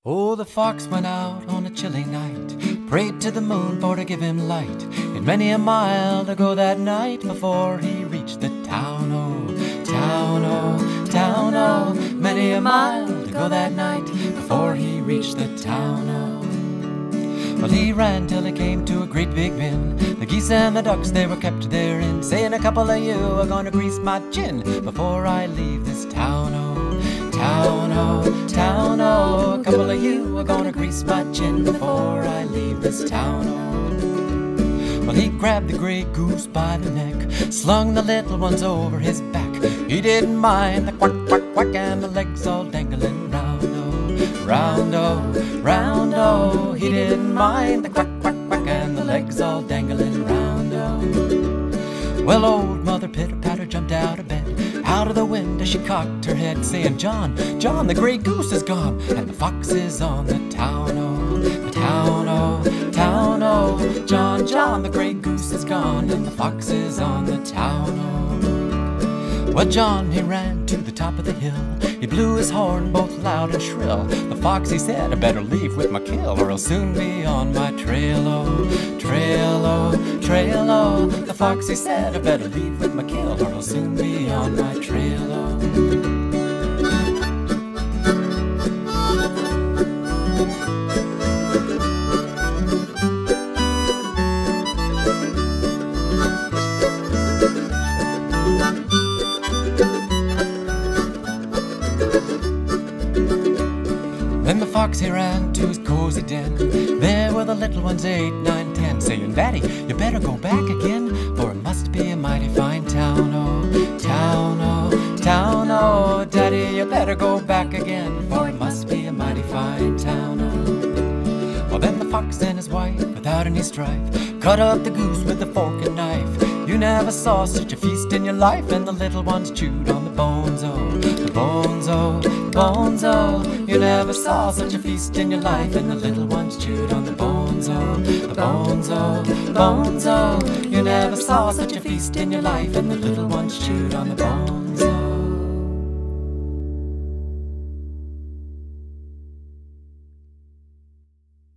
Oh, the fox went out on a chilly night, prayed to the moon for to give him light, and many a mile to go that night before he reached the town, oh, town, oh, town, oh. Many a mile to go that night before he reached the town, oh. Well, he ran till he came to a great big bin. The geese and the ducks, they were kept therein, saying, "A couple of you are gonna grease my chin before I leave this town, oh, town, oh, town, oh. A couple of you are gonna grease my chin before I leave this town, oh." Well, he grabbed the gray goose by the neck, slung the little ones over his back. He didn't mind the quack, quack, quack, and the legs all dangling round, oh, round, oh, round, oh. He didn't mind the quack, quack, quack, and the legs all dangling round, oh. Well, old Mother Pitter-Patter jumped out of bed. Out of the window she cocked her head, saying, "John, John, the gray goose is gone, and the fox is on the town, oh, the town, oh, town, oh. John, John, the gray goose is gone, and the fox is on the town, oh." Well, John, he ran to the top of the hill. He blew his horn both loud and shrill. The fox, he said, "I better leave with my kill, or I'll soon be on my trail, oh, trail, oh, trail, oh." The fox, he said, "I better leave with my kill, or I'll soon be on my trail, oh." Then the fox, he ran to his cozy den. There were the little ones, 8, 9, 10, saying, "Daddy, you better go back again, for it must be a mighty fine town, oh, town, oh, town, oh. Daddy, you better go back again, for it must be a mighty fine town, oh." Well, then the fox and his wife, without any strife, cut up the goose with a fork and knife. You never saw such a feast in your life, and the little ones chewed on the bones, oh, the bones, oh, the bones, oh. You never saw such a feast in your life, and the little ones chewed on the bones, oh, the bones, oh, bones, oh. You never saw such a feast in your life, and the little ones